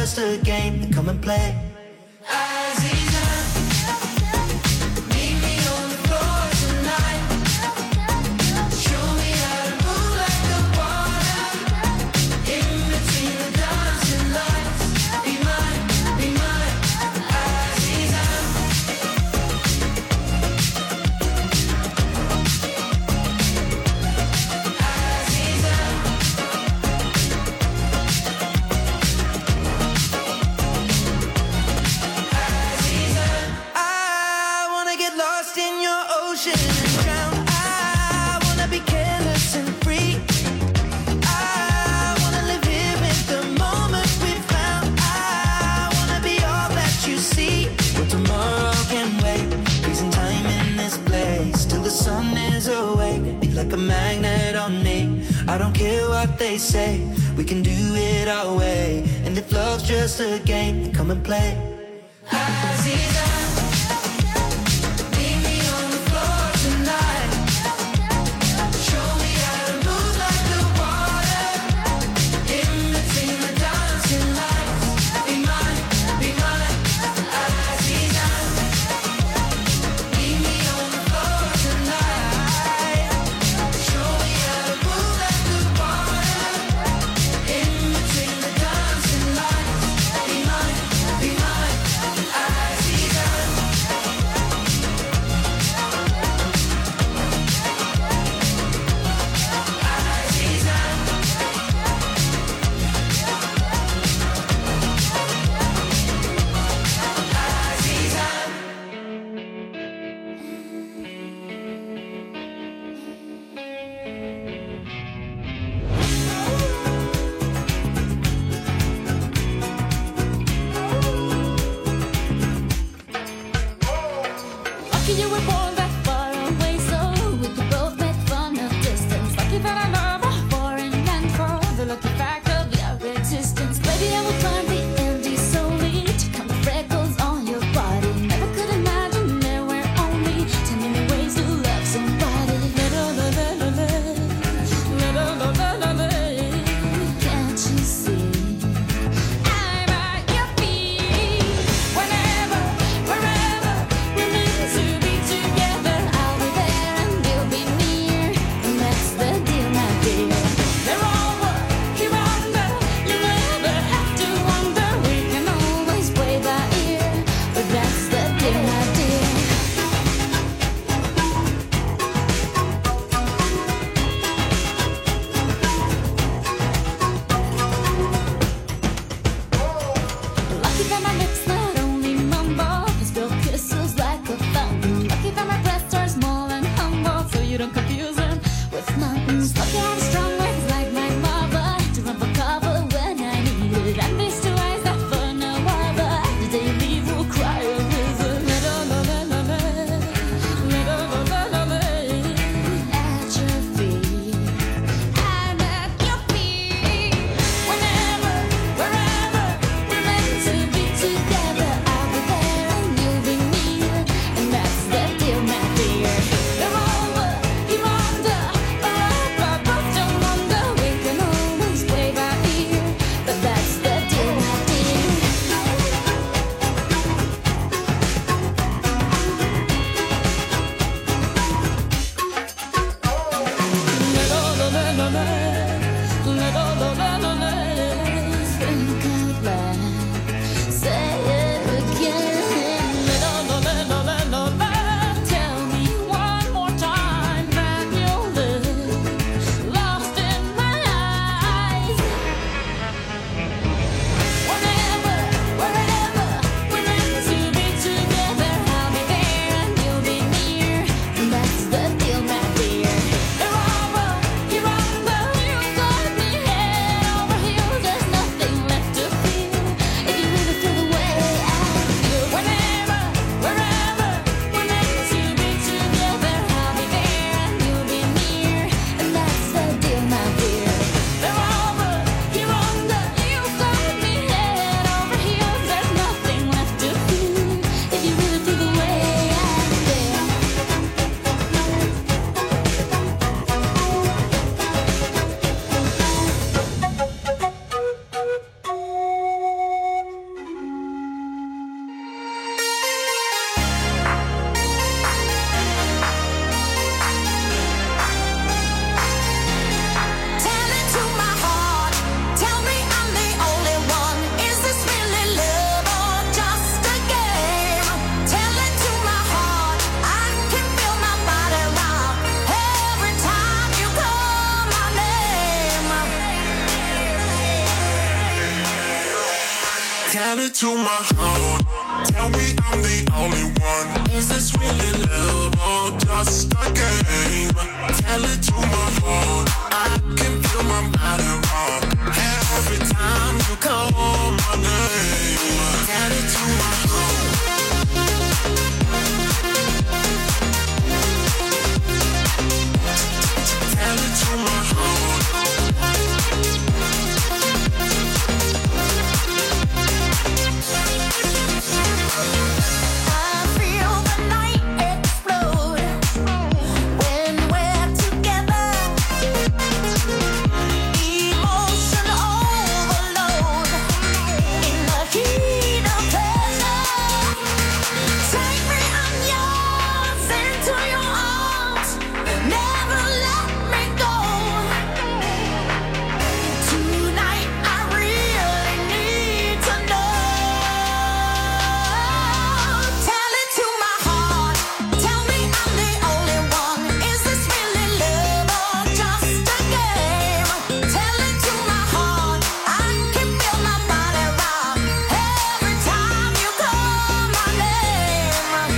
just a game, then come and play. Like a magnet on me, I don't care what they say, we can do it our way. And if love's just a game, then come and play. Aziza, meet me on the floor tonight. Show me how to move like the water, in between the dancing lights. Be mine, Aziza. Meet me on the floor tonight. You're Tell it to my heart. Tell me I'm the only one. Is this really love or just a game? Tell it to my heart. I can feel my body rock every time you call my name. Tell it to my heart. Tell it to my heart. I feel the night explode when we're together. Emotion overload in the heat of pleasure. Take me, I'm yours, into your arms. Never let me go. Tonight I really need to know. Tell it to my heart. Tell me I'm the only one. Is this really love or just a game? Tell it to my heart. I can feel my body rock every time you call my name.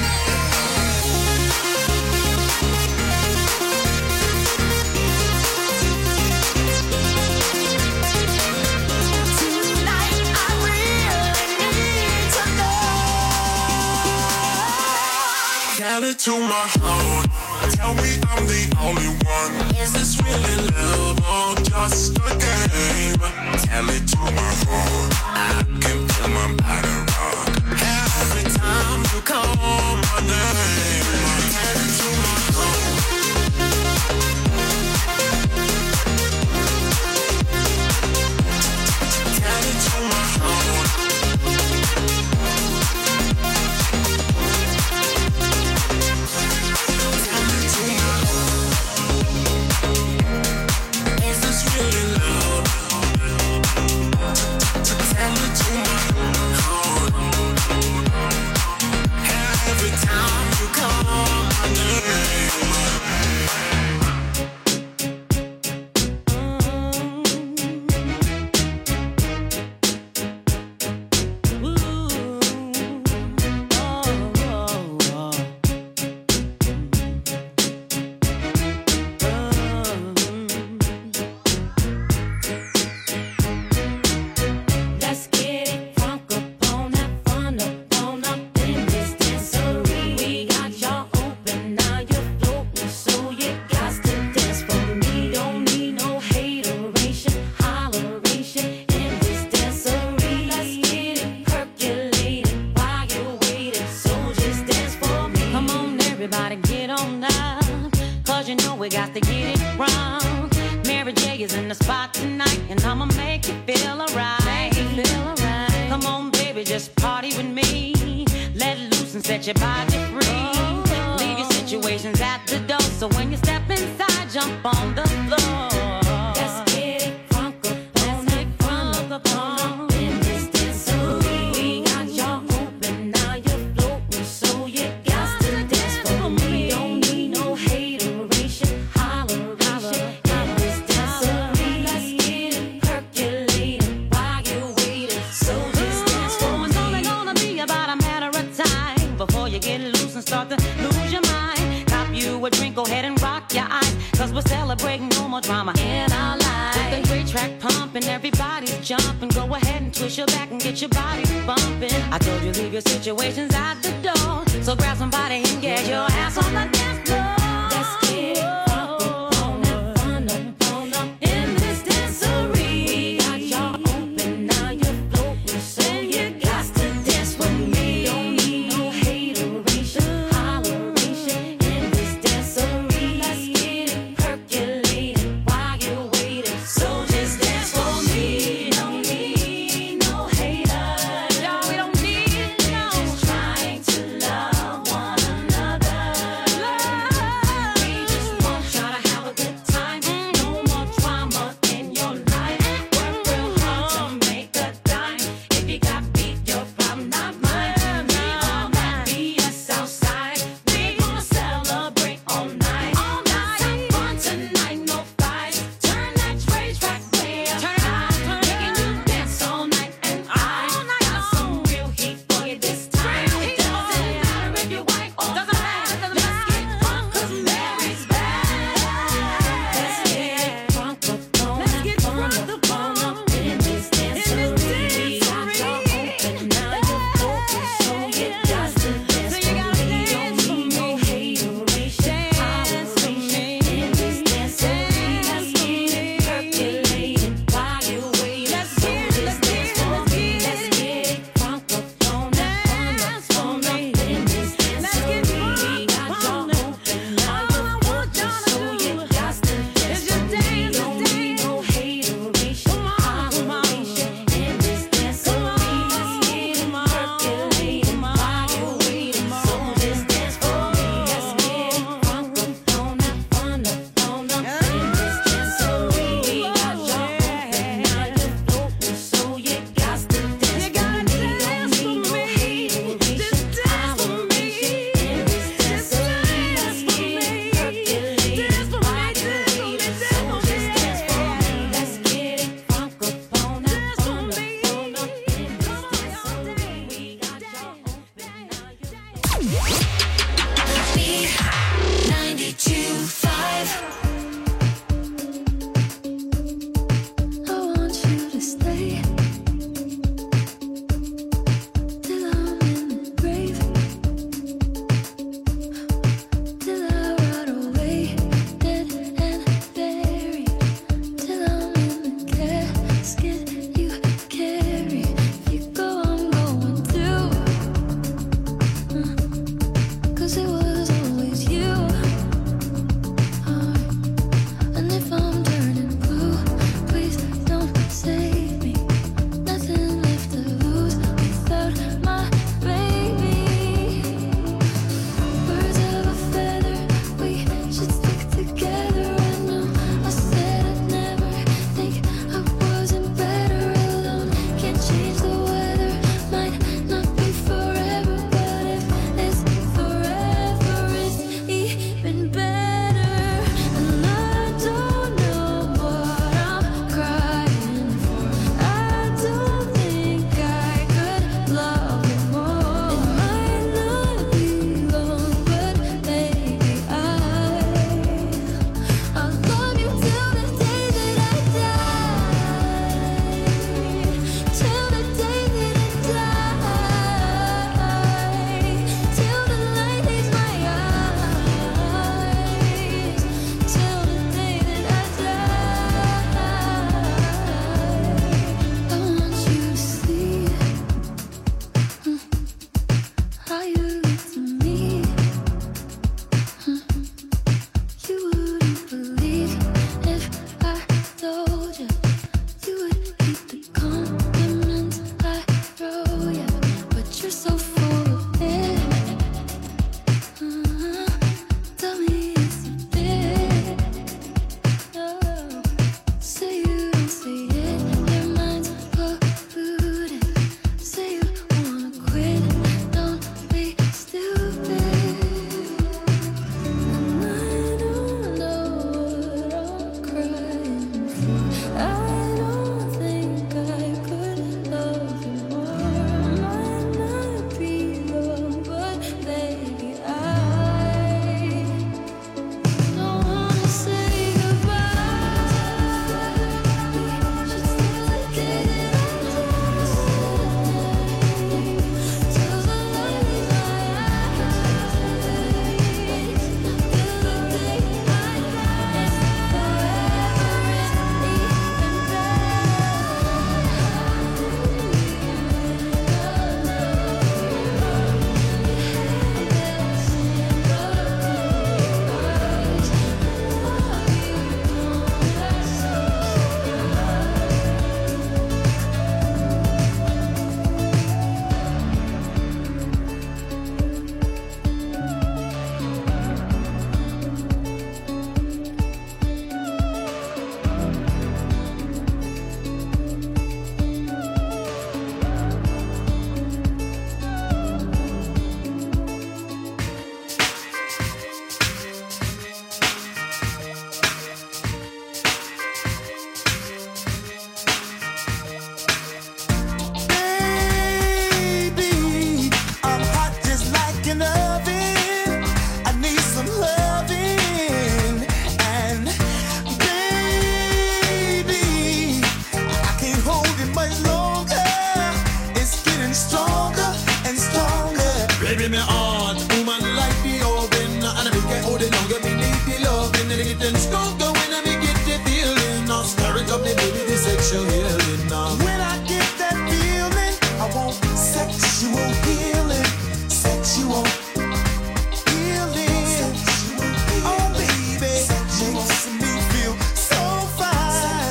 Tonight I really need to know. Tell it to my heart. Tell me I'm the only one. Is this really love or just a game? Tell it to my heart. I can feel my body rock every time you call my name. Tell it to my heart. Tell it to my heart. Tell it to my heart. Is this really love? Tell it to my heart. Every time you call my name. Let's get it crunk up on that fun up in this dancery. We got y'all open, now you're floating, so you got to dance for me. Don't need no hateration, holleration in this dancery. Let's get it percolated while you're waiting, so just dance for me. Come on, everybody, get on up, 'cause you know we got to get it wrong. Mary J is in the spot tonight, and I'ma make you feel alright. Come on, baby, just party with me. Let loose and set your body free. Leave your situations at the door, so when you step inside, jump on the floor. Let's get it crunk up on in this dancery. We got y'all open, now you're floating, so you got to dance for me. Don't need no hateration, holleration in this dancery. Let's get it percolating while you're waiting, so just dance for me. It's only gonna be about a matter of time before you get loose and start to lose your mind. Cop you a drink, go ahead and rock your eyes, 'cause we're celebrating no more drama in our lives. With the great track pumping, everybody's jumping. Go ahead and twist your back and get your body bumping. I told you leave your situations at the door, so grab somebody and get your ass on the dance floor. Let's get it crunk up on that fun up in this dancery. We got y'all open, now you're floating, so you got to dance with me. Don't need no hateration, holleration in this dancery. Let's get it percolating while you're waiting, so just dance for me. Don't need no haters, y'all, we don't need no. Just trying to love one another. sexual healing now. When I get that feeling, I want sexual healing. Sexual healing. Oh baby, makes me feel so fine.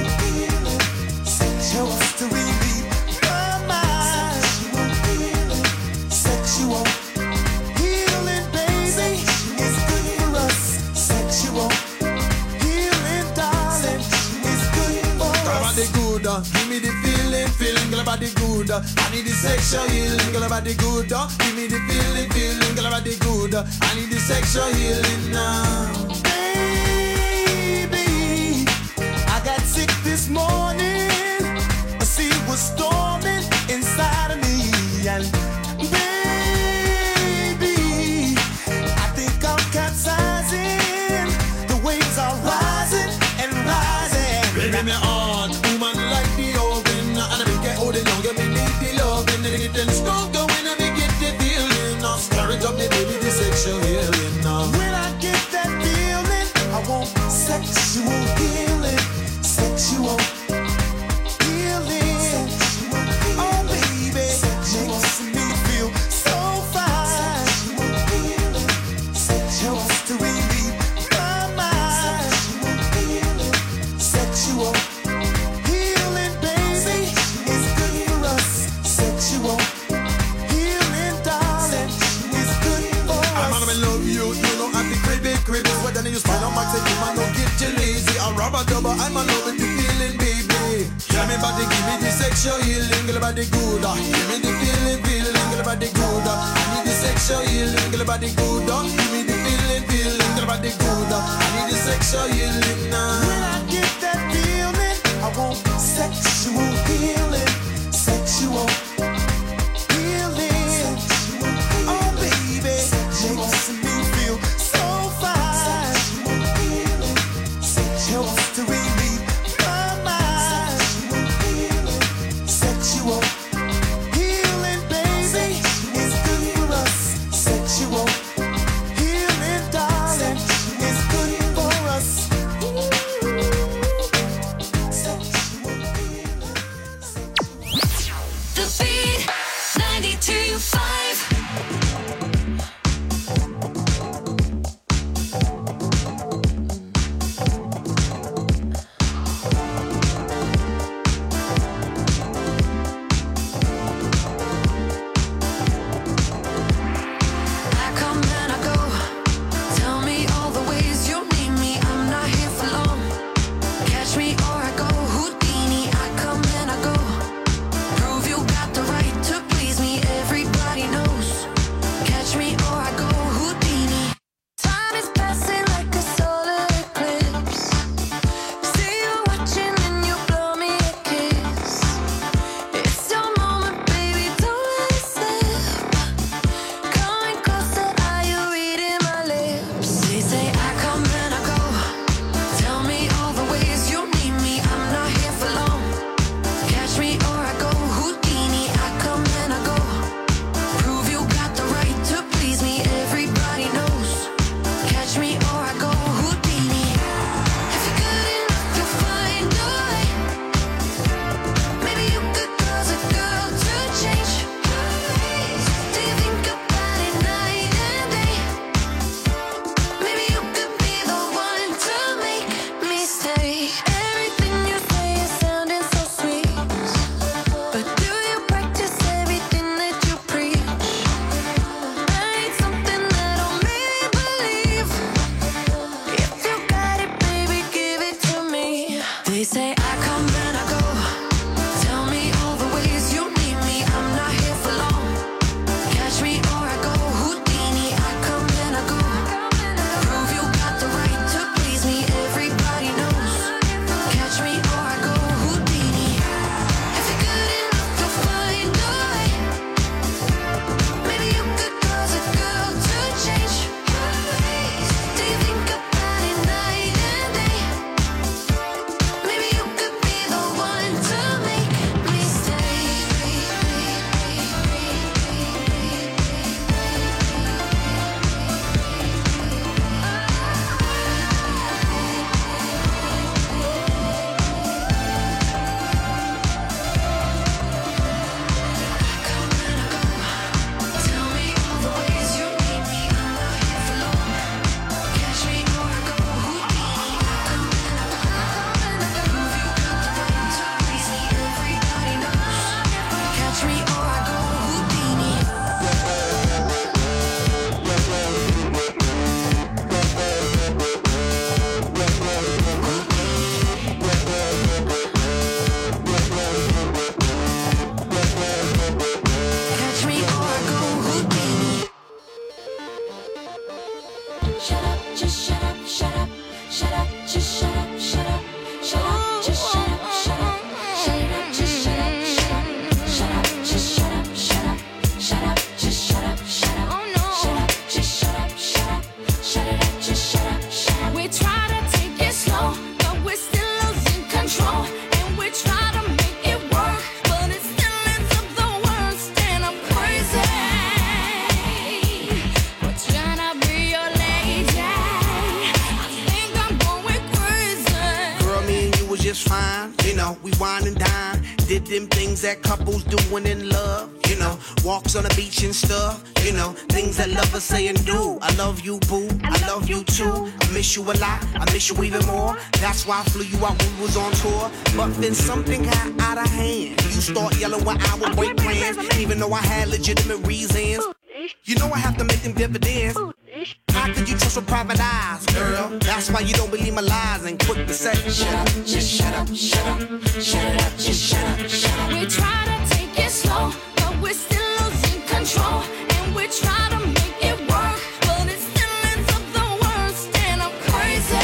Helps to relieve my mind. Sexual healing, baby, is good for us. Sexual healing, darling, is good for Girl, us. body good, give me the feeling, girl, body good. I need the sexual healing, girl, body good. Give me the feeling, girl, body good. I need the sexual healing now. Baby, I got sick this morning. A sea was storming inside of me, and baby, I think I'm capsizing. The waves are rising and rising. Baby, me heart, woman like the oven, and I make it hold it long, me need the loving, and it getting stronger when I get the feeling. Now stir it up, the baby, the sexual healing now. When I get that feeling, I want sexual healing. Sexual healing. Oh baby, makes me feel so fine. Helps to relieve my mind. Sexual healing, baby, is good for us. Sexual healing, darling, is good for I'm us. gonna love you, you know I'm the crazy. What then you spend on my take, man, don't get you lazy. I'm rubber double, I'm a loving the feeling, baby. Tell me body, give me the sexual healing, girl, body good. Give me the feeling, girl, body good. I need the sexual healing, girl, body good. Give me the feeling, girl, body good. I need the sexual healing now. When I get that feeling, I want sexual healing. Sexual healing. Oh baby, makes me feel so fine. Helps to relieve my mind. Sexual healing, baby, is good for us. Sexual healing, darling, is good for us. Shut up, just shut up, shut up, shut up, just shut up, shut up, shut up, just shut up, shut up, shut up, just shut up, shut up, shut up, just shut up, shut up, shut up, just shut up, shut up, oh no, shut up, just shut up, shut up, shut it up, just shut up, shut up. We try to take it slow, but we're still losing control, and we try to make it work, but it still ends up the worst, and I'm crazy. We're trying to be your lady. I think I'm going crazy. Girl, me and you was just fine. You know, we wine and dine. Did them things that couples do when in love. You know, walks on the beach and stuff. You know, things that lovers say and do. I love you, boo. I love you too. I miss you a lot. I miss you even more. That's why I flew you out when we was on tour. But then something got out of hand. You start yelling when I would break plans, even though I had legitimate reasons. You know I have to make them dividends. How could you trust with private eyes, girl? That's why you don't believe my lies and quick to say, shut up, just shut up, shut up, shut it up, just shut up, shut up. We try to take it slow, but we're still losing control, and we try to make it work, but it still ends up the worst, and I'm crazy.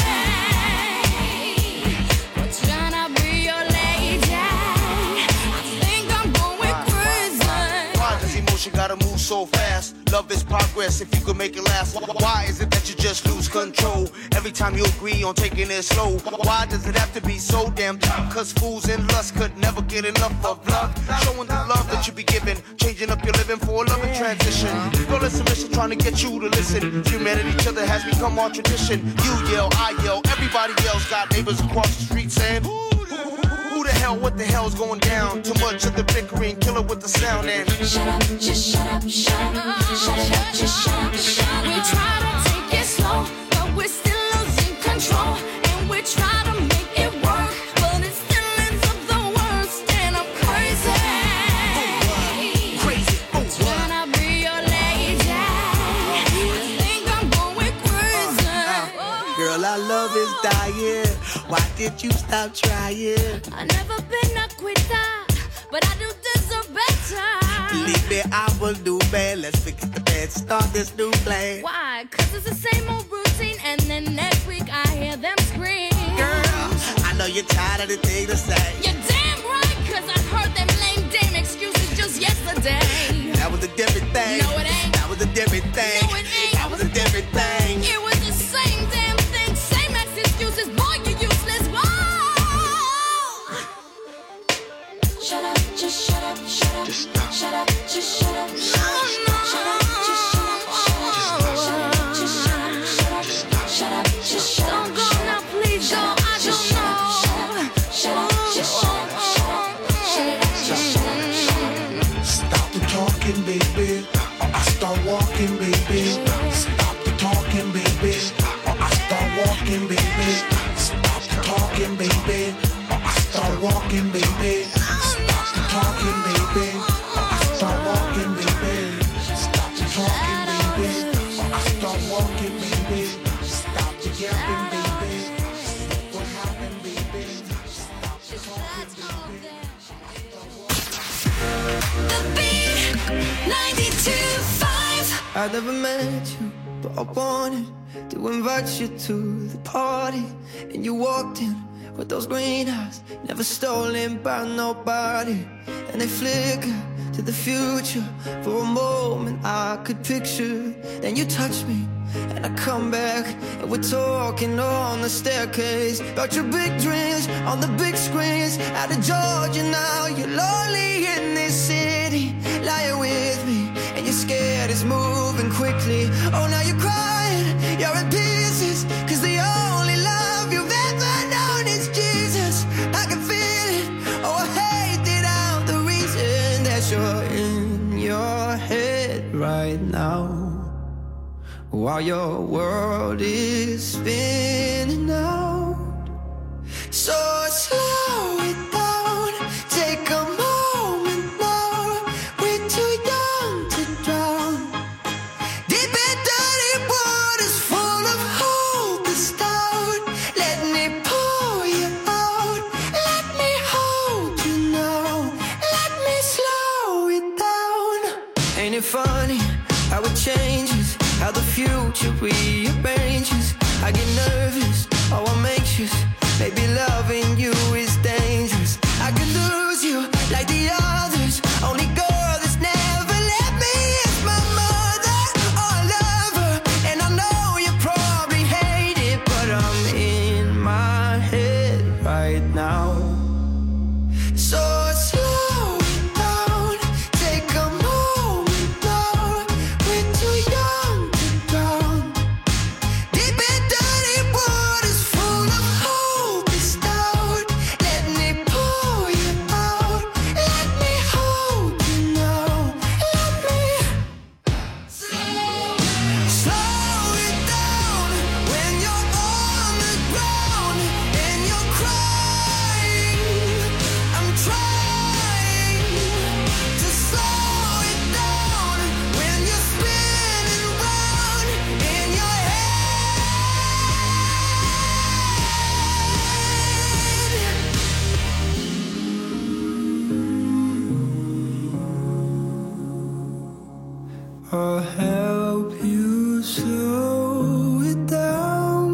We're trying to be your lady. I think I'm going crazy. Why does emotion gotta move so fast? Love is progress if you could make it last. Why is it that you just lose control every time you agree on taking it slow? Why does it have to be so damn tough? Cause fools in lust could never get enough of love. Showing the love that you be giving, changing up your living for a loving transition. Girl, it's submission trying to get you to listen. Humanity, each other has become our tradition. You yell, I yell, everybody yells. Got neighbors across the street saying, who the hell, what the hell's going down? Too much of the bickering, killer with the sound and Shut up, just shut up, shut up, shut it up, just shut up, shut up. We try to take it slow, but we're still losing control, and we try to make it work, but it still ends up the worst, and I'm crazy. Crazy, oh what? Trying to be your lady. I think I'm going crazy. Girl, our love is dying. Why did you stop trying? I've never been a quitter, but I do deserve better. Believe me, I will do bad. Let's forget the bad, start this new plan. Why? Cause it's the same old routine, and then next week I hear them scream. Girl, I know you're tired of the thing to say. You're damn right, cause I heard them lame damn excuses just yesterday. That was a different thing. No, it ain't. That was a different thing. No, it ain't. That was a different thing. It was the same damn thing, same ex excuses. Boy, you useless. Whoa! Shut up, just shut up, shut up. Just stop. Shut up, just shut up. Shut up, shut up, just shut up. Shut up, just shut up, shut up. Shut up, just shut up. Don't go now, please go. I don't know. Shut up, just shut up, shut up. Shut it up, just shut up, shut up. Stop the talking, baby, or I start walking, baby. Stop the talking, baby, or I start walking, baby. Stop the talking, baby, or I start walking, baby. Stop the talking, baby, or I start walking, baby. Stop the talking, baby, or I start walking, baby. Stop the yapping, baby. What happened, baby? Stop the talking, baby. The beat 92.5. I never met you, but I wanted to invite you to the party. And you walked in with those green eyes, never stolen by nobody. And they flicker to the future. For a moment I could picture. Then you touch me, and I come back, and we're talking on the staircase about your big dreams on the big screens. Out of Georgia now, you're lonely in this city. Lying with me, and you're scared it's moving quickly. Oh, now you're crying, you're in pieces, cause the only love you've ever known is Jesus. I can feel it, oh I hate it out. The reason that you're in your head right now, while your world is spinning out. So slow it down, take a moment now. We're too young to drown. Deep in dirty waters full of hope is down. Let me pull you out, let me hold you now. Let me slow it down. Ain't it funny how it changes, how the future we rearranges. I get nervous, oh I'm anxious. Maybe loving you is dangerous. I could lose you like the others. Only girl that's never let me is my mother or lover. And I know you probably hate it, but I'm in my head right now. So slow it down, take a moment now. We're too young to drown. Deep in dirty waters full of hope is out. Let me pull you out. Let me hold you now. Let me slow it down when you're on the ground and you're crying. I'm trying to slow it down when you're spinning round in your head. I'll help you slow it down.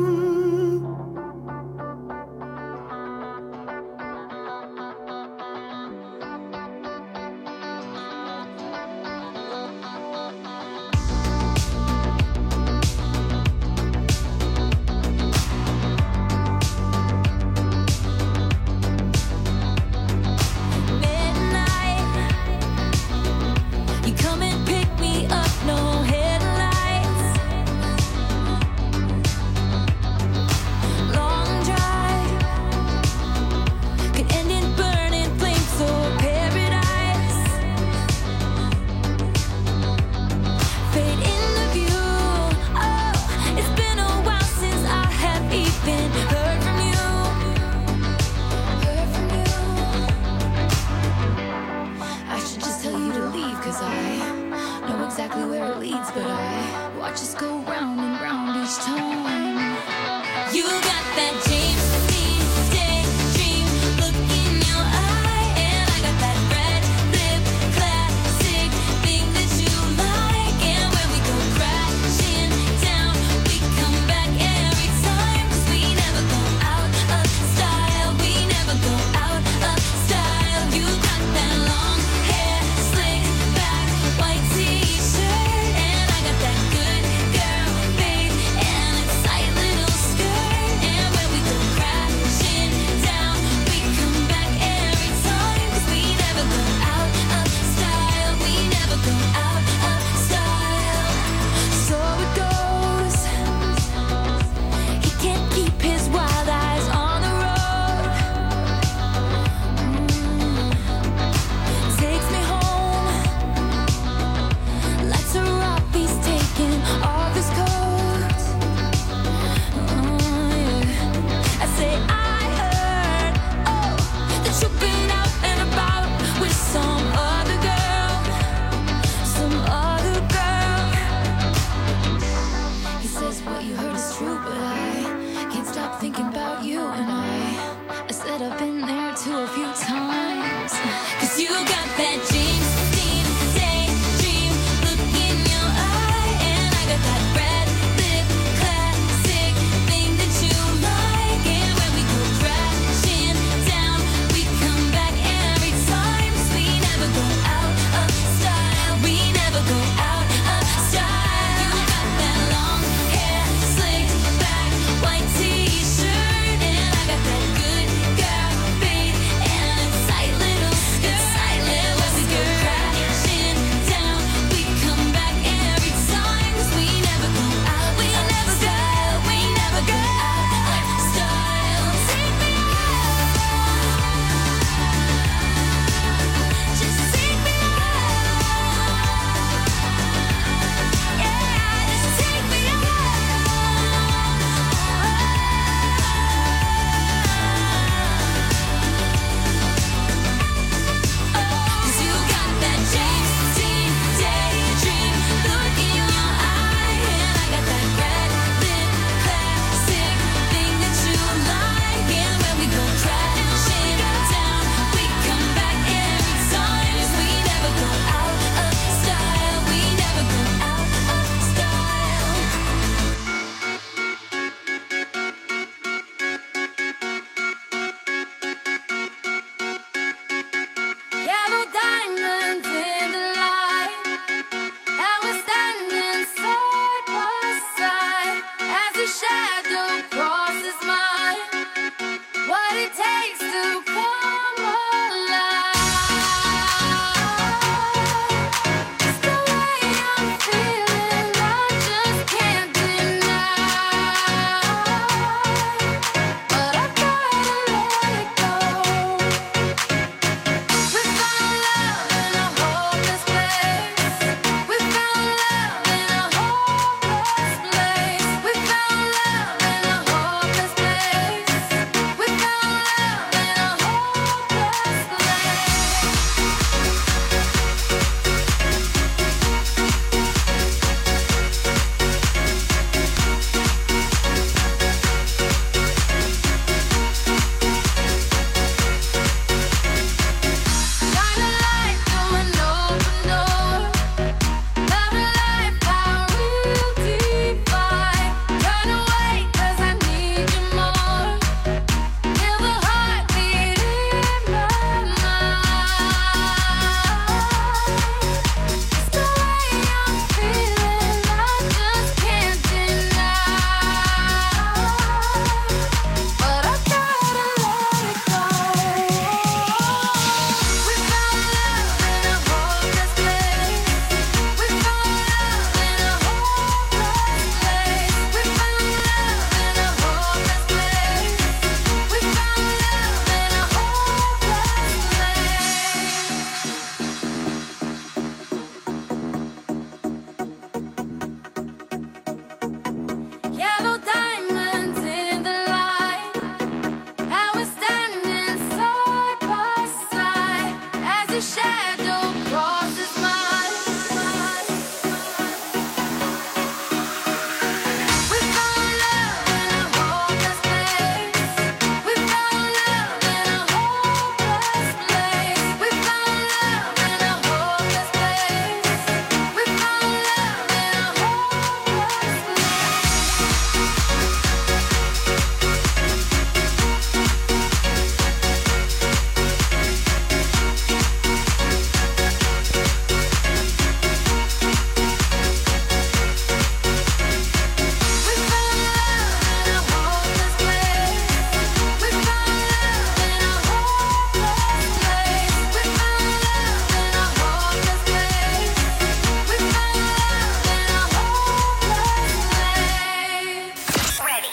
Midnight, you come and pick me up, no headlights. Long drive could end in burning flames or paradise. Fade into view. Oh, it's been a while since I have even heard from you. Heard from you. I should just tell you to leave, 'cause I know exactly where it leads, but I watch us go round and round each time. You got that James Dean daydream look in your eye, and I got that red lip classic thing that you like. And when we go crashing down, we come back every time, 'cause we never go out of style. We never go out of style. You got that long hair slicked back, white t-shirt, and I got that good girl babe and a tight little skirt. And when we go crashing down, we come back every time, 'cause we never go out of style. We never go out of style. So it goes. He can't keep his wild eyes on the road. Takes me home. Lights are off, he's taking off his coat. Yeah. I say I heard, oh, that you've been out and about with some other girl. Some other girl. He says what you heard is true, but I can't stop thinking about you. And I said I've been there too a few times. 'Cause you got that James Dean daydream look in your eye, and I got that red lip classic thing that you like. And when we go crashing down, we come back every time, 'cause we never go out of style. We never go out of style. You got that long hair slicked back, white t-shirt, and I got that good girl babe and a tight little skirt. When we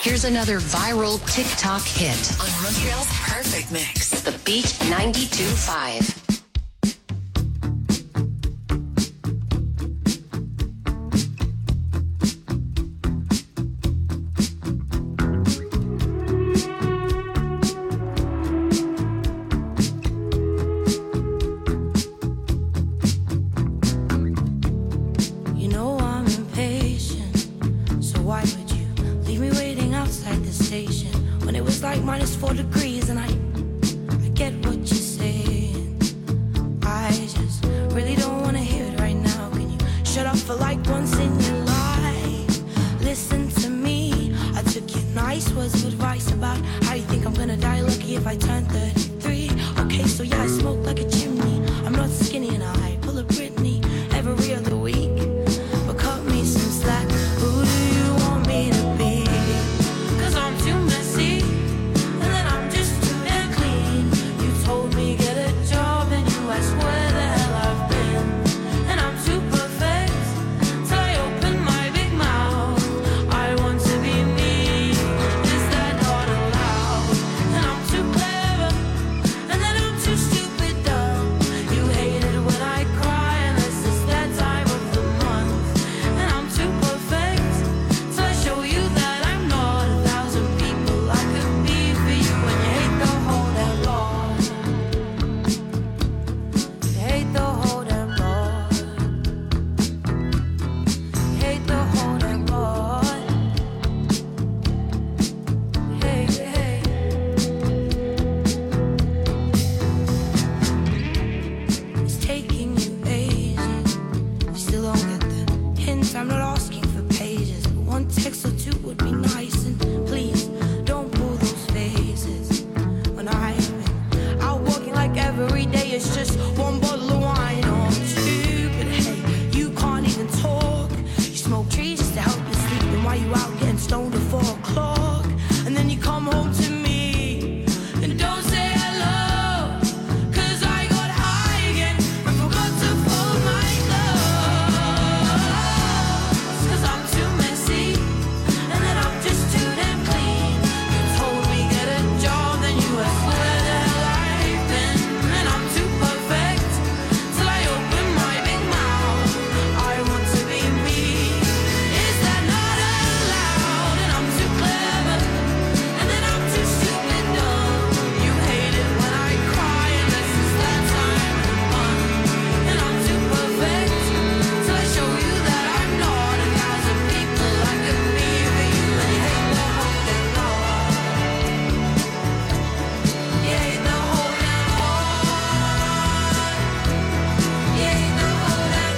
Here's another viral TikTok hit On Montreal's Perfect Mix. The Beat 92.5. You know I'm impatient, so why would you leave me waiting outside the station when it was like -4 degrees? And I get what you're saying. I just really don't want to hear it right now. Can you shut up for like once in your life? Listen to me. I took your nice words of advice about how you think I'm gonna die lucky if I turn 33. Okay, so yeah, I smoke like a chimney. I'm not skinny and I pull a Britney every other week. But cut me some slack. Who do you want me to be? 'Cause I'm too messy, and then I'm just too damn clean. You told me get a job, and you asked where the hell I've been. And I'm too perfect till I open my big mouth. I want to be me. Is that not allowed? And I'm too clever, and then I'm too stupid dumb. You hate it when I cry, unless it's that time of the month. And I'm too perfect till I show you that I'm not 1,000 people I could be for you. And you hate the whole damn lot. You hate the whole damn lot. You hate the whole damn lot. Hey, hey. It's taking you ages. You still don't get the hint. I'm not asking for pages, but one text or two would be nice. And please don't pull those faces when I've been out walking like every day. It's just one bottle of wine or two. But hey, you can't even talk. You smoke trees just to help you sleep. And while you out getting stoned at 4 o'clock, and then you come home to me and don't say hello. 'Cause I got high again and forgot to fold my clothes. 'Cause I'm too messy, and then I'm just too damn clean. You told me get a job, then you asked where the hell I've been. And I'm too perfect till I open my big mouth. I want to be me. Is that not allowed? And I'm too clever, and then I'm too stupid dumb. You hate it when I cry, unless it's that time of the month. And I'm too perfect till I show you that I'm not 1,000 people I could be for you. And you hate the whole damn lot. You hate the whole damn lot. You hate the whole damn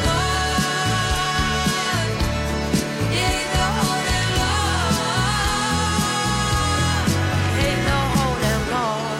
lot. You hate the whole damn lot. You hate the whole damn lot.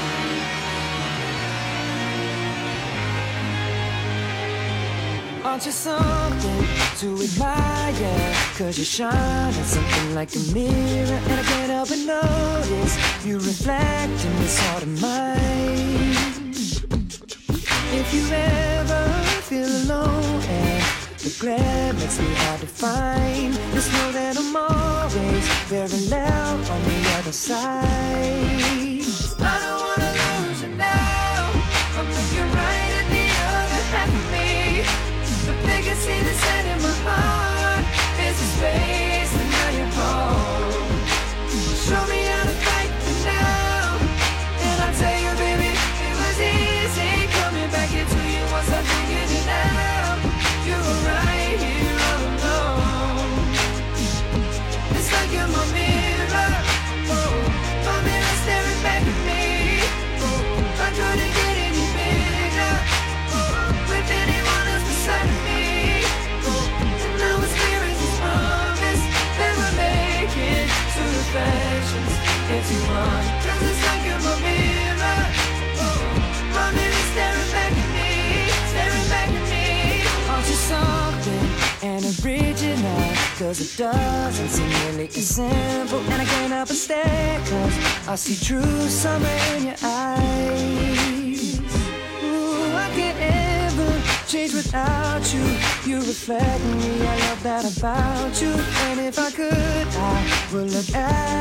Aren't you something to admire? 'Cause you shine at something like a mirror, and I can't help but notice you reflect in this heart of mine. If you ever feel alone and the glare makes me hard to find, just know that I'm always very loud on the other side. I don't wanna lose you now. I'm looking right at the other half of me. The biggest thing that's set in my heart is the space and now you're home. Show me how to fight for now, and I'll tell you, baby, it was easy coming back into you once I figured it out. You were right here all alone. It's like you're my mirror, oh, my mirror staring back at me. Oh, I couldn't get any bigger, oh, with anyone else beside me. Oh, and now it's clear as this promise that we're making to reflections into one. 'Cause it's like you're my mirror, oh, my mirror staring back at me, staring back at me. Aren't you something and original? 'Cause it doesn't seem really as simple, and I can't help but stare, 'cause I see true summer in your eyes. Ooh, I can't ever change without you. You reflect me, I love that about you. And if I could, I would look at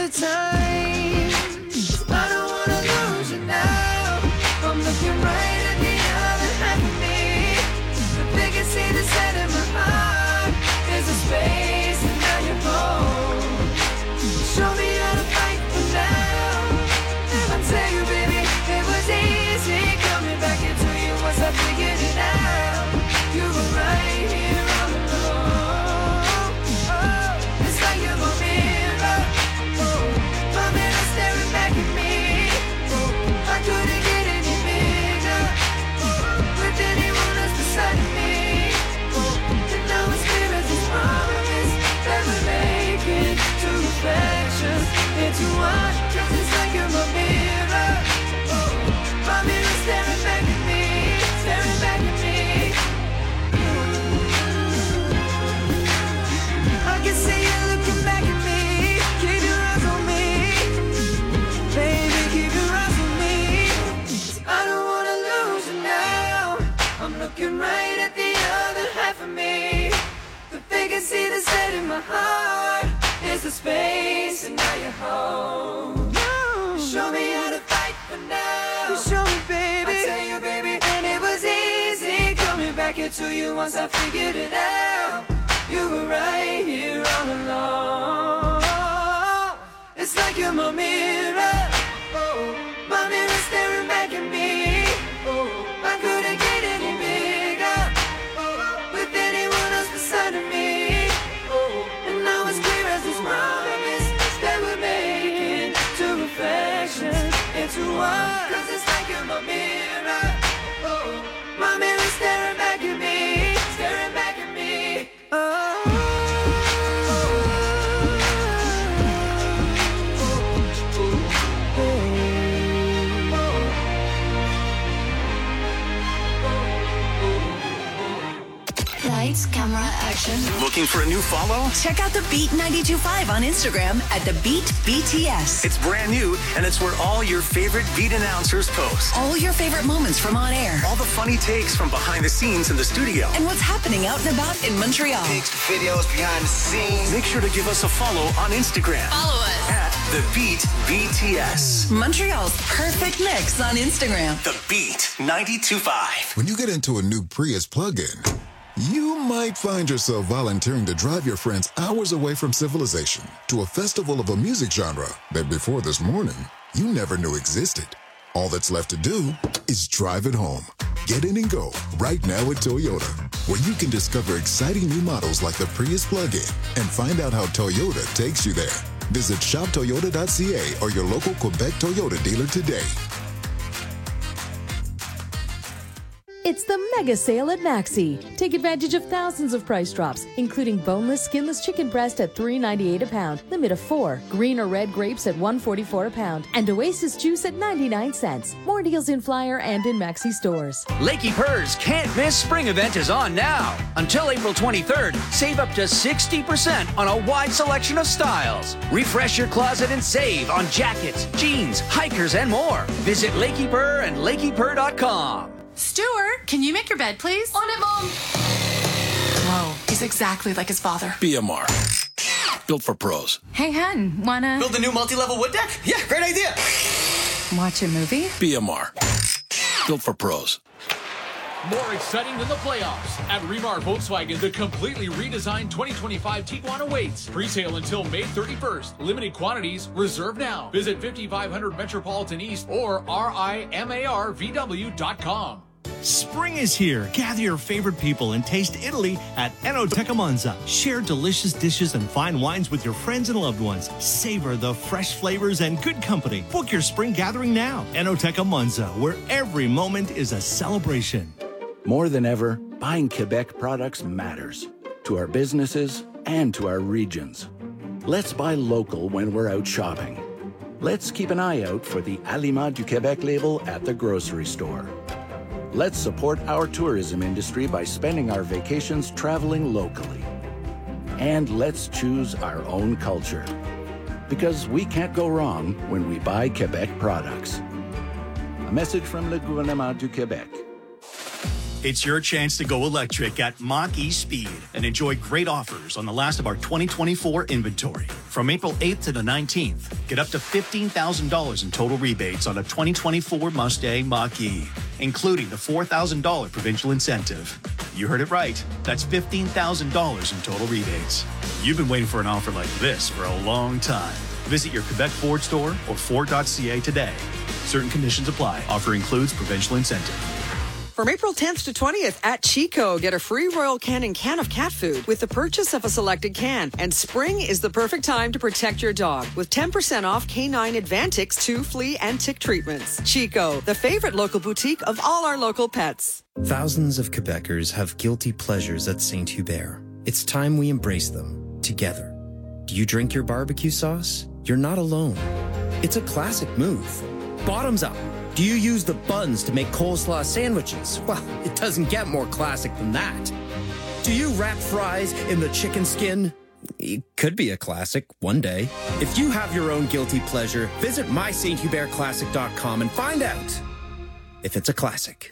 the time. I don't wanna lose you now. I'm looking right at the other half of me. The biggest see the set in my heart. There's a space and now you're home. Show me how to fight for now. I tell you, baby, it was easy coming back into you once I figured it out. You were right here all along. Oh, it's like you're my mirror. Oh, my mirror staring back at me. Oh, I couldn't get any bigger. With anyone else beside me. Oh, and now it's clear as this promise that we're making two reflections into one. 'Cause it's like you're my mirror. Oh, my mirror staring back at me. Staring back at me. I can see you looking back at me. Keep your eyes on me. Baby, keep your eyes on me. I don't wanna lose you now. I'm looking right at the other half of me. The vacancy that's set in my heart is the space, and now you're home. Show me how to fight for now. Show me, baby. I tell you, baby, and it was easy coming back into you once I figured it out. You were right here all along. It's like you're my mirror. Oh, my mirror staring back at me. Oh, I couldn't get any bigger. Oh, with anyone else beside of me. Oh, and now it's clear as this promise that we're making two reflections into one. 'Cause it's like you're my mirror. Oh, my mirror staring back at me. Staring back at me. Oh. Lights, camera, action. Looking for a new follow? Check out the Beat 92.5 on Instagram at the Beat BTS. It's brand new, and it's where all your favorite Beat announcers post. All your favorite moments from on air. All the funny takes from behind the scenes in the studio. And what's happening out and about in Montreal. Pics, videos behind the scenes. Make sure to give us a follow on Instagram. Follow us at The Beat BTS. Montreal's perfect mix on Instagram. The Beat 92.5. When you get into a new Prius plug-in, you might find yourself volunteering to drive your friends hours away from civilization to a festival of a music genre that before this morning, you never knew existed. All that's left to do is drive it home. Get in and go right now at Toyota, where you can discover exciting new models like the Prius plug-in and find out how Toyota takes you there. Visit shoptoyota.ca or your local Quebec Toyota dealer today. It's the mega sale at Maxi. Take advantage of thousands of price drops, including boneless, skinless chicken breast at $3.98 a pound, limit of 4, green or red grapes at $1.44 a pound, and Oasis juice at 99 cents. More deals in Flyer and in Maxi stores. Lakey Purr's Can't Miss Spring event is on now. Until April 23rd, save up to 60% on a wide selection of styles. Refresh your closet and save on jackets, jeans, hikers, and more. Visit Lakey Purr and LakeyPurr.com. Stuart, can you make your bed, please? On it, Mom. Whoa, he's exactly like his father. BMR. Built for pros. Hey, hun, wanna... Build a new multi-level wood deck? Yeah, great idea. Watch a movie? BMR. Built for pros. More exciting than the playoffs. At Remar Volkswagen, the completely redesigned 2025 Tiguan awaits. Pre-sale until May 31st. Limited quantities. Reserve now. Visit 5500 Metropolitan East or RIMARVW.com. Spring is here. Gather your favorite people and taste Italy at Enoteca Monza. Share delicious dishes and fine wines with your friends and loved ones. Savor the fresh flavors and good company. Book your spring gathering now. Enoteca Monza, where every moment is a celebration. More than ever, buying Quebec products matters to our businesses and to our regions. Let's buy local when we're out shopping. Let's keep an eye out for the Aliments du Québec label at the grocery store. Let's support our tourism industry by spending our vacations traveling locally. And let's choose our own culture. Because we can't go wrong when we buy Quebec products. A message from Le Gouvernement du Québec. It's your chance to go electric at Mach-E Speed and enjoy great offers on the last of our 2024 inventory. From April 8th to the 19th, get up to $15,000 in total rebates on a 2024 Mustang Mach-E, including the $4,000 provincial incentive. You heard it right. That's $15,000 in total rebates. You've been waiting for an offer like this for a long time. Visit your Quebec Ford store or Ford.ca today. Certain conditions apply. Offer includes provincial incentive. From April 10th to 20th at Chico, get a free Royal Canin can of cat food with the purchase of a selected can. And spring is the perfect time to protect your dog with 10% off Canine Advantix 2 flea and tick treatments. Chico, the favorite local boutique of all our local pets. Thousands of Quebecers have guilty pleasures at St. Hubert. It's time we embrace them together. Do you drink your barbecue sauce? You're not alone. It's a classic move. Bottoms up. Do you use the buns to make coleslaw sandwiches? Well, it doesn't get more classic than that. Do you wrap fries in the chicken skin? It could be a classic one day. If you have your own guilty pleasure, visit mysthubertclassic.com and find out if it's a classic.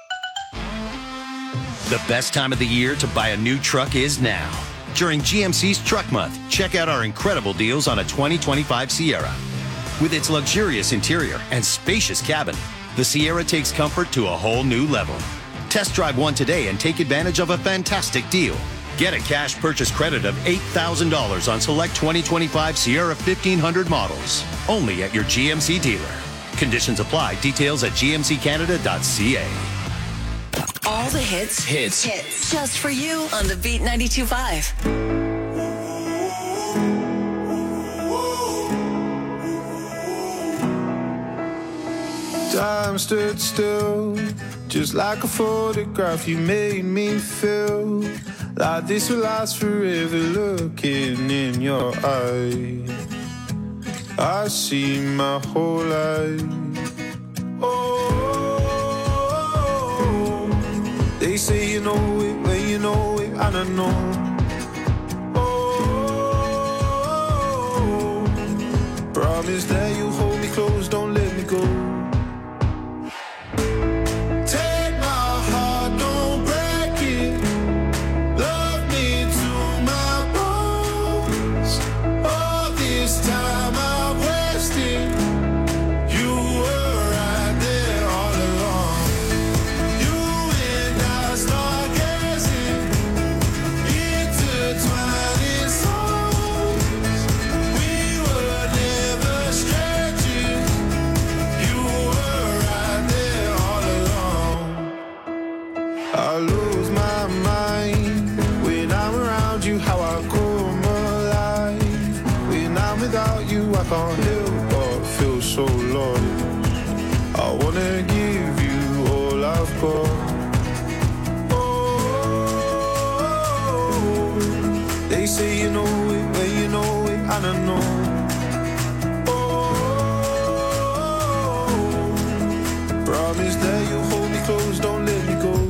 The best time of the year to buy a new truck is now. During GMC's Truck Month, check out our incredible deals on a 2025 Sierra. With its luxurious interior and spacious cabin, the Sierra takes comfort to a whole new level. Test drive one today and take advantage of a fantastic deal. Get a cash purchase credit of $8,000 on select 2025 Sierra 1500 models. Only at your GMC dealer. Conditions apply. Details at gmccanada.ca. All the hits. Just for you on the Beat 92.5. Time stood still, just like a photograph. You made me feel like this will last forever. Looking in your eyes, I see my whole life. Oh, they say you know it when you know it, and I know. Oh, promise that you hold me close, don't let me go. I lose my mind when I'm around you, how I come alive. When I'm without you, I can't help but feel so lost. I wanna give you all I've got. Oh, they say you know it when you know it, and I know. Oh, promise that you hold me close, don't let me go.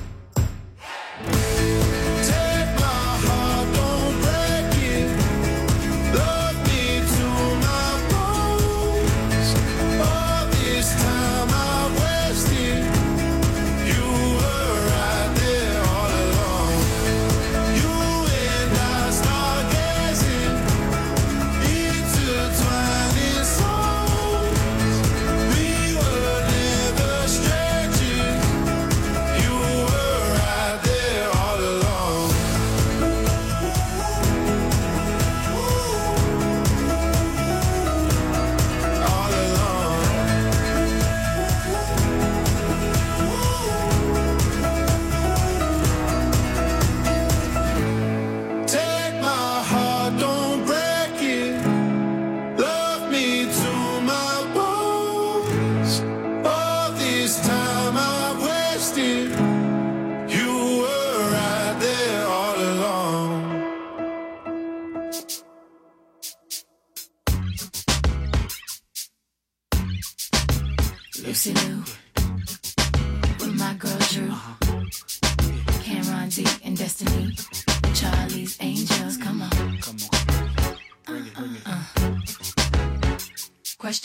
Lucy Lou, with my girl Drew, Cameron D and Destiny, Charlie's Angels, come on. Question,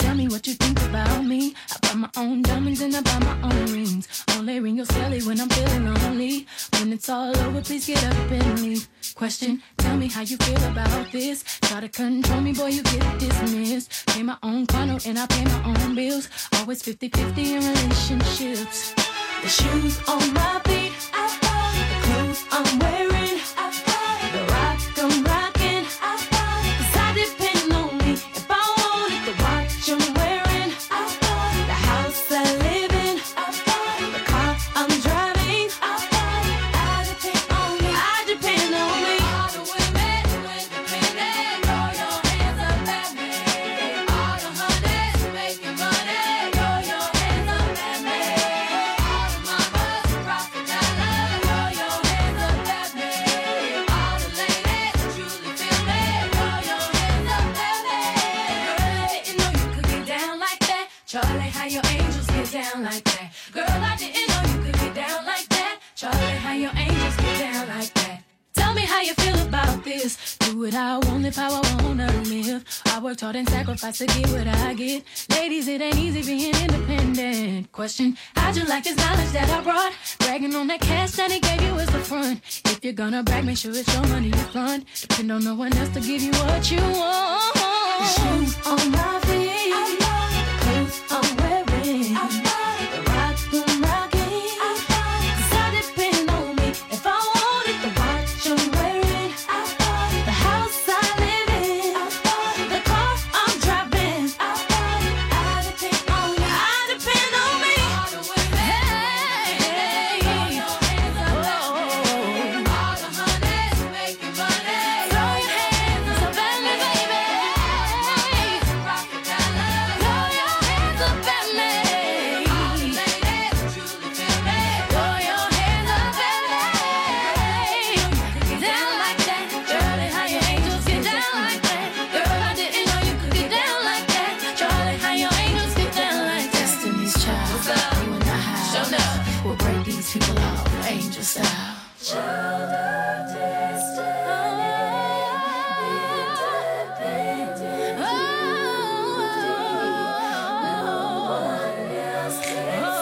tell me what you think about me. I buy my own diamonds and I buy my own rings. Only ring your celly when I'm feeling lonely. When it's all over, please get up and leave. Question, tell me how you feel about this. Try to control me, boy, you get dismissed. Pay my own condo and I pay my own bills. Always 50-50 in relationships. The shoes on my feet, the clothes I'm wearing, the rock I'm rocking, 'cause I depend on me. If I want it, the watch I'm wearing, the house I live in, the car I'm driving, I depend on me. I depend on me. All the women independent, throw your hands up at me. All the honeys making money, throw your hands up at me. All the mamas rockin' dollar, throw your hands up at me. All the ladies truly feel me, throw your hands up at me. Girl, I didn't know you could get down like that. Charlie, how your angels get down like that. Girl, I didn't know you could get down like that. Charlie, how your angels get down like that. Tell me how you feel about this. Do what I want, live how I wanna live. I worked hard and sacrificed to get what I get. Ladies, it ain't easy being independent. Question, how'd you like this knowledge that I brought? Bragging on that cash that he gave you is the front. If you're gonna brag, make sure it's your money you fund. Depend on no one else to give you what you want. The shoes on my feet, the clothes I'm wearing, the rock I'm rocking, 'cause I depend on me. If I want it, the watch I'm wearing, the house I live in, the car I'm driving, I depend on me. I depend on me. All the women, hey, throw your hands up at me. All the honeys making money, throw your hands up at me, baby. Rockin' dollar, throw your hands up at me. All the ladies truly feel me, throw your hands up at me. Get down like that, Charlie, how your angels get down like that. Girl, I didn't know you could get down like that. Charlie, how your angels get down like that. Destiny's Child, what's up? You and I have. Show up. We'll break these people out, angel style. Child of destiny, independent. No one else takes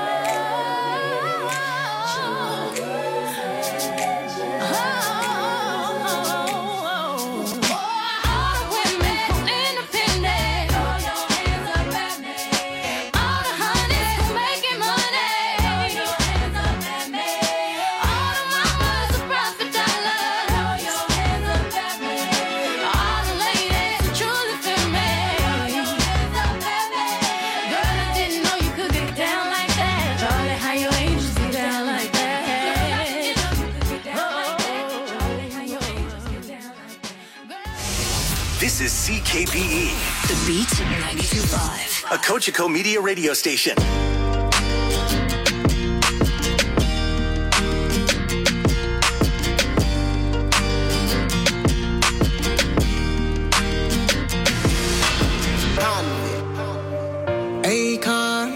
all the women independent, throw your hands up at me. All the honeys making money, throw your hands up at me. All the mamas a profit dollar, throw your hands up at me. All the ladies who truly feel me, throw your hands up at me. Girl, I didn't know you could get down like that. Charlie, how your angels get down like that. This is CKPE, The Beat 92.5. a Cogeco Media radio station. Akon.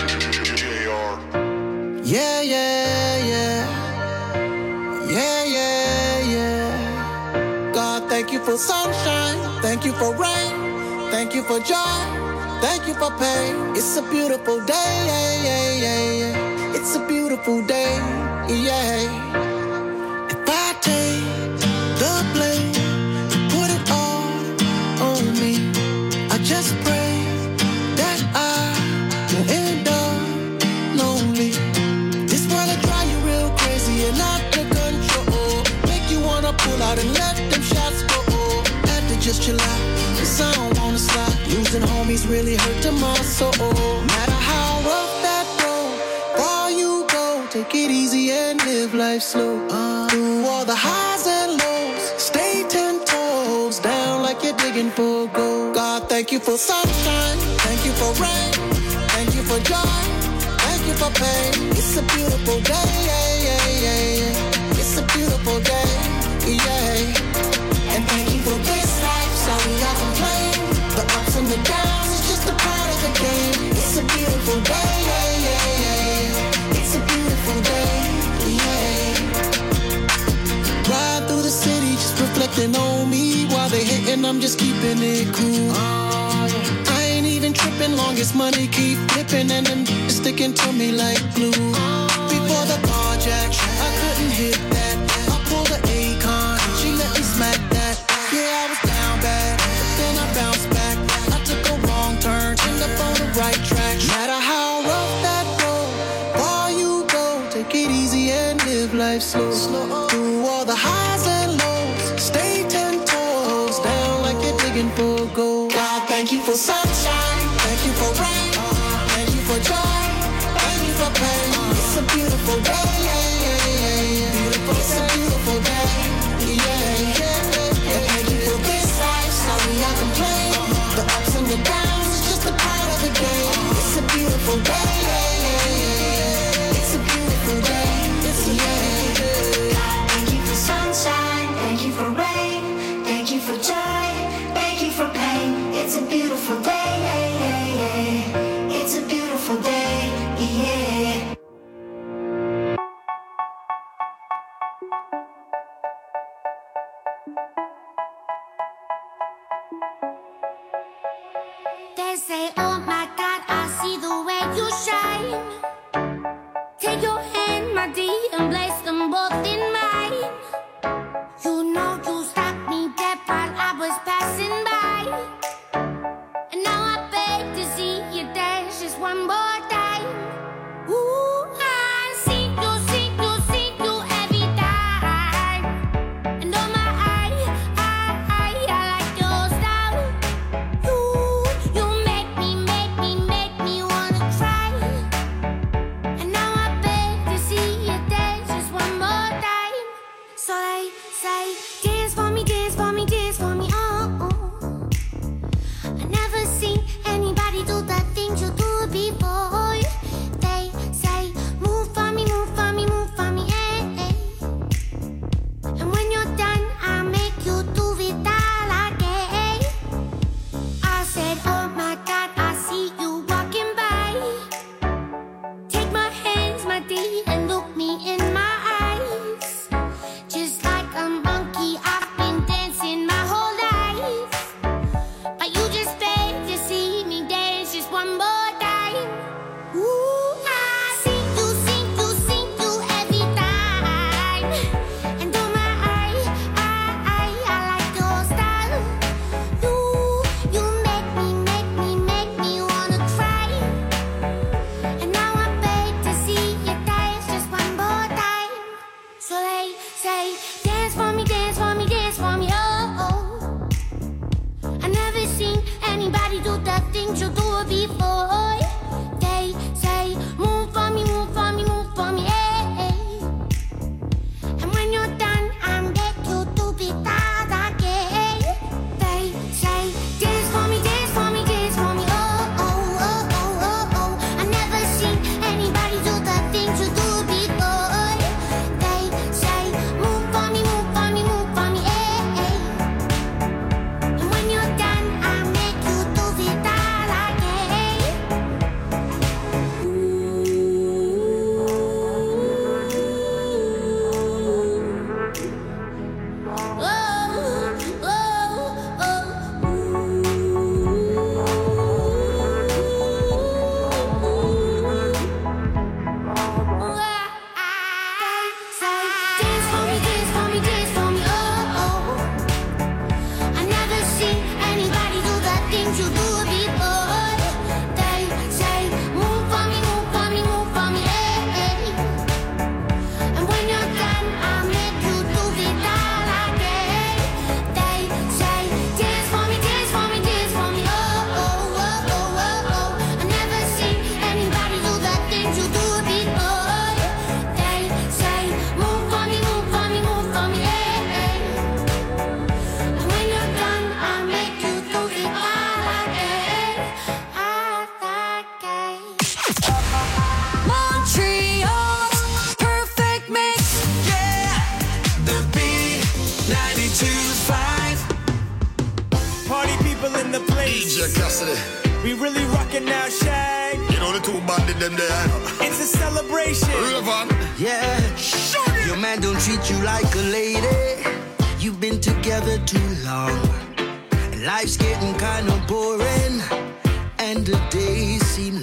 Yeah, yeah, yeah. Yeah, yeah, yeah. God, thank you for sunshine. Thank you for rain. Thank you for joy. Thank you for pain. It's a beautiful day. Yeah, yeah, yeah, yeah. It's a beautiful day. Yeah. If I take the blame, put it all on me. I just pray that I won't end up lonely. This world will drive you real crazy and out of control. Make you wanna pull out and let them shots go. Have to just chill out, 'cause I don't wanna slide. Losing homies really hurt to my soul. No matter how rough that road, far you go, take it easy and live life slow. Through all the highs and lows, stay 10 toes down like you're digging for gold. God, thank you for sunshine. Thank you for rain. Thank you for joy. Thank you for pain. It's a beautiful day. Yeah, yeah, yeah, yeah. It's a beautiful day. Yeah. And thank you for this life. Sorry I complain. The ups and the downs is just a part of the game. It's a beautiful day. Yeah, yeah, yeah. It's a beautiful day. Yeah. Ride through the city, just reflecting on me. While they hating, I'm just keeping it cool. I ain't even tripping. this money keep flipping and them sticking to me like glue. Before the carjack, I couldn't hit that. I pulled the Akon, she let me smack that. Yeah, I was down bad, but then I bounced back. I took a wrong turn, ended up on the right track. No matter how rough that road, far you go, take it easy and live life slow. Through all the highs and lows, stay 10 toes down like you're digging for gold. God, thank you for sunshine, thank you for rain, thank you for joy, thank you for pain. It's a beautiful day, beautiful, it's a beautiful day, and thank you for this life, sorry I complain. The ups and the downs, just a part of the game. It's a beautiful day, it's a beautiful day, it's a Thank you for sunshine, thank you for rain, thank you for joy, thank you for pain. It's a beautiful day, it's a beautiful day, yeah. They say, oh my God, I see the way you shine. Take your hand, my dear, and place them both in mine. You know you stopped me dead while I was passing by. And now I beg to see you dance just one more time. Ooh, I see you every time. And oh my, I like your style. You make me wanna try. And now I beg to see you dance just one more time. So they say, dance for me, dance for me, dance for me, oh. I never seen anybody do the things you do before. They say, move for me, move for me, move for me, eh. And when you're done, I'll make you do it all again. I said, oh my God, I see you walking by. Take my hands, my dear, and look me in my eyes. Just like a monkey, I've been dancing my whole life. But you just beg to see me dance just one more time. Ooh, I see you every time. And oh my, I like your style. You make me wanna try. And now I beg to see you dance just one more time. So they say, dance for me, dance for me, dance for me, oh. I never seen anybody do the things you do before. They say, move for me, move for me, move for me, eh. And when you're done, I'll make you do it all again. They say, dance for me, dance for me, dance for me, oh. I never seen anybody do the things you do before. They say, move for me, move for me, move for me, eh. And when you're done, I'll make you do it all again. Dance for me, dance for me, dance for me, oh. I never seen anybody do the things you do before. They say, move for me, move for me, move for me, eh. And when you're done, I'll make you do it all again. They say, dance for me, dance for me, dance for me, oh. I never seen anybody do the things you do before. They say, move for me, move for me, move for me, eh. And when you're done, I'll make you do it all again. Montreal's perfect mix. Yeah, the beat 92.5. Party people in the place. DJ Cassidy. We really rockin' now, Shag. You know the two bandit them there. It's a celebration. Relevant. Yeah, your man don't treat you like a lady. You've been together too long, and life's getting kind of boring, and the days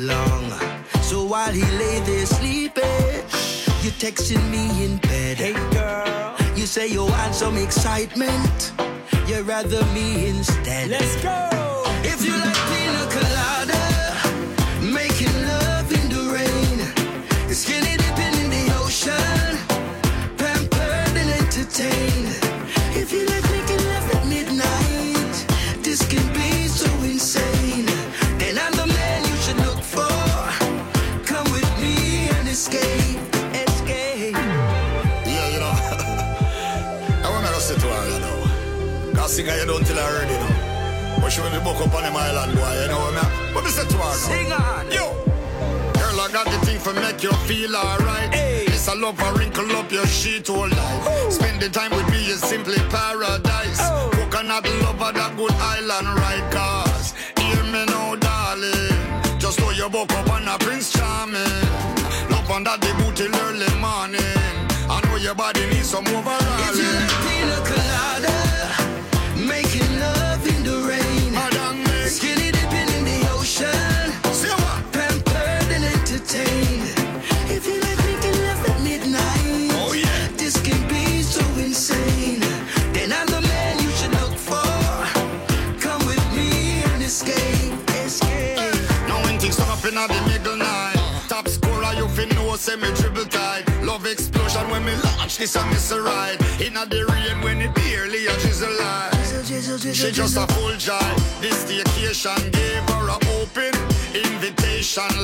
long. So while he lay there sleeping, you texting me in bed. Hey girl, you say you want some excitement. You'd rather me instead. Let's go. If you like pina colada, making love in the rain, skinny dipping in the ocean, pampered and entertained. If you like making love at midnight, this can be so insane. Then I'm the man you should look for. Come with me and escape, escape. Yeah, you know, I want to say to her, you know, cause singer you don't tell her already, you know. But she will be book up on the island, boy, you know what I mean? What me say to her now? Sing on. Yo! Girl, I got the thing for make you feel alright. Hey. It's a love for wrinkle up your sheet all night. Oh. Spend the time with me is simply paradise. Oh. Coconut lover, that good island right. Cause, hear me now, darling. Just throw your book up on a Prince Charming. Love under the boot till early morning. I know your body needs some overall. If you like pina colada, making love in the rain, skinny dipping in the ocean, pampered and entertained. If you like making love at midnight, oh yeah, this can be so insane. Then I'm the man you should look for. Come with me and escape, escape. Now when things turn up in the middle night, top scorer you fin know say me dribble tight. Love explosion when me launch this a miss a ride. Inna the rain when it barely a drizzle light. She just a full joy. This vacation gave her a open invitation